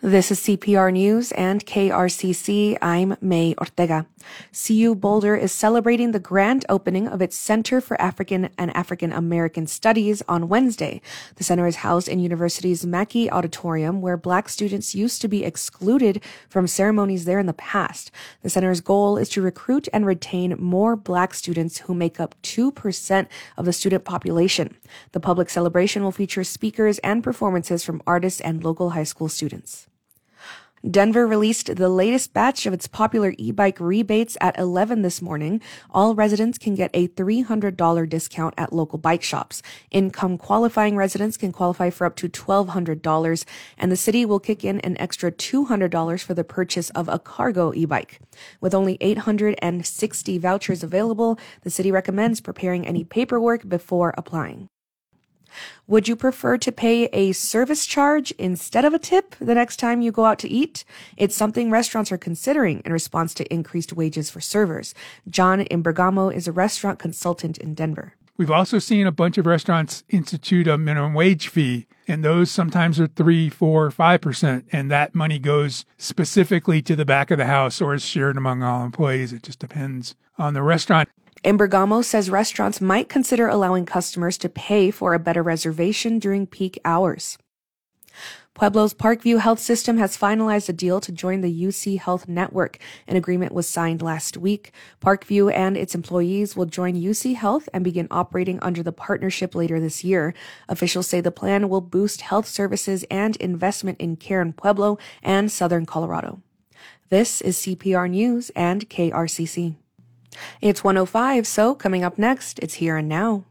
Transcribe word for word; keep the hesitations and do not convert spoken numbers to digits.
This is C P R News and K R C C. I'm May Ortega. C U Boulder is celebrating the grand opening of its Center for African and African American Studies on Wednesday. The center is housed in university's Mackey Auditorium, where Black students used to be excluded from ceremonies there in the past. The center's goal is to recruit and retain more Black students who make up two percent of the student population. The public celebration will feature speakers and performances from artists and local high school students. Denver released the latest batch of its popular e-bike rebates at eleven this morning. All residents can get a three hundred dollars discount at local bike shops. Income qualifying residents can qualify for up to twelve hundred dollars, and the city will kick in an extra two hundred dollars for the purchase of a cargo e-bike. With only eight hundred sixty vouchers available, the city recommends preparing any paperwork before applying. Would you prefer to pay a service charge instead of a tip the next time you go out to eat? It's something restaurants are considering in response to increased wages for servers. John Imbergamo is a restaurant consultant in Denver. We've also seen a bunch of restaurants institute a minimum wage fee, and those sometimes are three, four, five percent, and that money goes specifically to the back of the house or is shared among all employees. It just depends on the restaurant. Imbergamo says restaurants might consider allowing customers to pay for a better reservation during peak hours. Pueblo's Parkview Health System has finalized a deal to join the U C Health Network. An agreement was signed last week. Parkview and its employees will join U C Health and begin operating under the partnership later this year. Officials say the plan will boost health services and investment in care in Pueblo and southern Colorado. This is C P R News and K R C C. It's one oh five, so coming up next, it's Here and Now.